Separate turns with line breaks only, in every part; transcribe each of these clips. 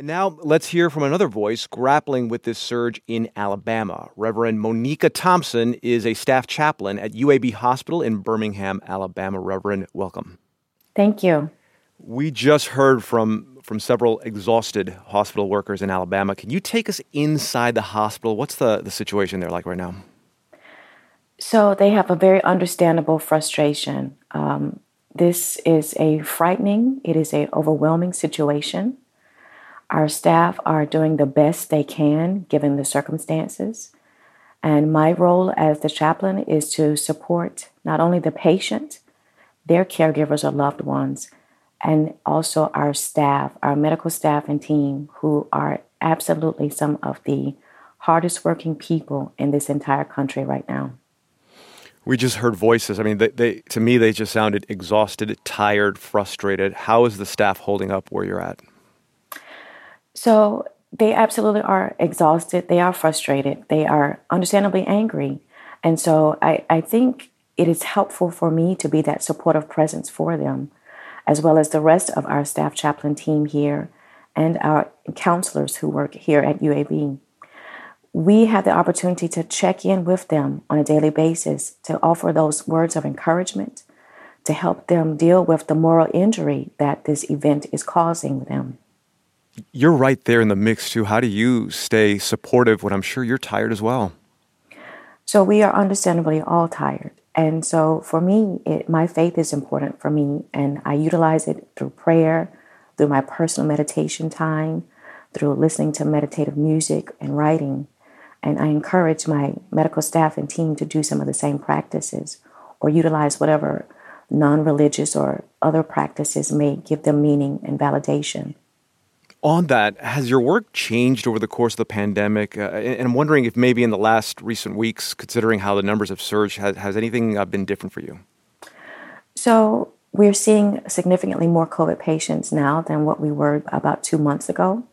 And now let's hear from another voice grappling with this surge in Alabama. Reverend Monica Thompson is a staff chaplain at UAB Hospital in Birmingham, Alabama. Reverend, welcome.
Thank you.
We just heard from several exhausted hospital workers in Alabama. Can you take us inside the hospital? What's the situation there like right now?
So they have a very understandable frustration. This is a frightening, it is an overwhelming situation. Our staff are doing the best they can given the circumstances. And my role as the chaplain is to support not only the patient, their caregivers or loved ones, and also our staff, our medical staff and team, who are absolutely some of the hardest working people in this entire country right now.
We just heard voices. I mean, to me, they just sounded exhausted, tired, frustrated. How is the staff holding up where you're at?
So they absolutely are exhausted. They are frustrated. They are understandably angry. And so I think it is helpful for me to be that supportive presence for them, as well as the rest of our staff chaplain team here and our counselors who work here at UAB. We have the opportunity to check in with them on a daily basis, to offer those words of encouragement, to help them deal with the moral injury that this event is causing them.
You're right there in the mix, too. How do you stay supportive when I'm sure you're tired as well?
So we are understandably all tired. And so for me, my faith is important for me, and I utilize it through prayer, through my personal meditation time, through listening to meditative music and writing. And I encourage my medical staff and team to do some of the same practices or utilize whatever non-religious or other practices may give them meaning and validation.
On that, has your work changed over the course of the pandemic? And I'm wondering if maybe in the last recent weeks, considering how the numbers have surged, has anything been different for you?
So we're seeing significantly more COVID patients now than what we were about 2 months ago.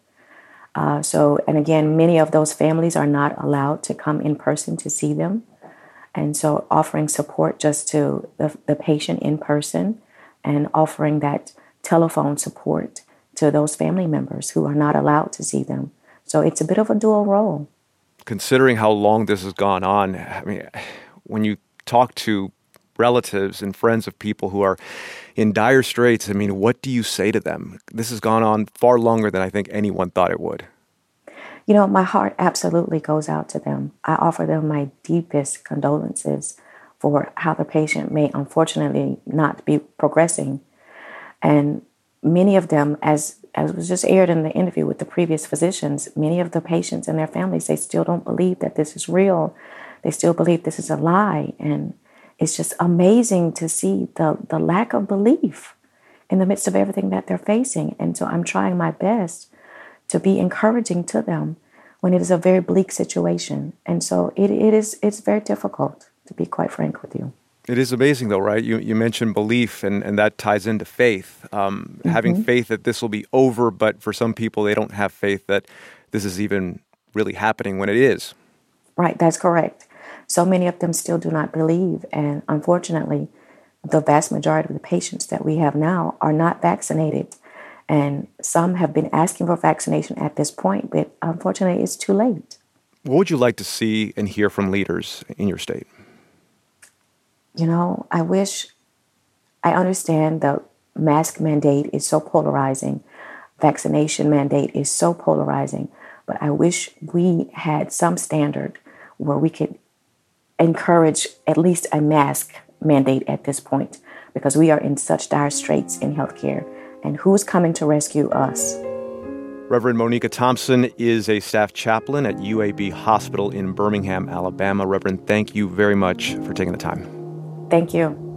And again, many of those families are not allowed to come in person to see them. And so offering support just to the patient in person and offering that telephone support to those family members who are not allowed to see them. So it's a bit of a dual role.
Considering how long this has gone on, I mean, when you talk to relatives and friends of people who are in dire straits, I mean, what do you say to them? This has gone on far longer than I think anyone thought it would.
You know, my heart absolutely goes out to them. I offer them my deepest condolences for how the patient may unfortunately not be progressing. And many of them, as was just aired in the interview with the previous physicians, many of the patients and their families, they still don't believe that this is real. They still believe this is a lie. And it's just amazing to see the lack of belief in the midst of everything that they're facing. And so I'm trying my best to be encouraging to them when it is a very bleak situation. And so it's very difficult, to be quite frank with you.
It is amazing, though, right? You mentioned belief, and that ties into faith. Having faith that this will be over, but for some people, they don't have faith that this is even really happening when it is.
Right, that's correct. So many of them still do not believe. And unfortunately, the vast majority of the patients that we have now are not vaccinated. And some have been asking for vaccination at this point, but unfortunately, it's too late.
What would you like to see and hear from leaders in your state?
You know, I understand the mask mandate is so polarizing. Vaccination mandate is so polarizing. But I wish we had some standard where we could encourage at least a mask mandate at this point, because we are in such dire straits in healthcare. And who's coming to rescue us?
Reverend Monica Thompson is a staff chaplain at UAB Hospital in Birmingham, Alabama. Reverend, thank you very much for taking the time.
Thank you.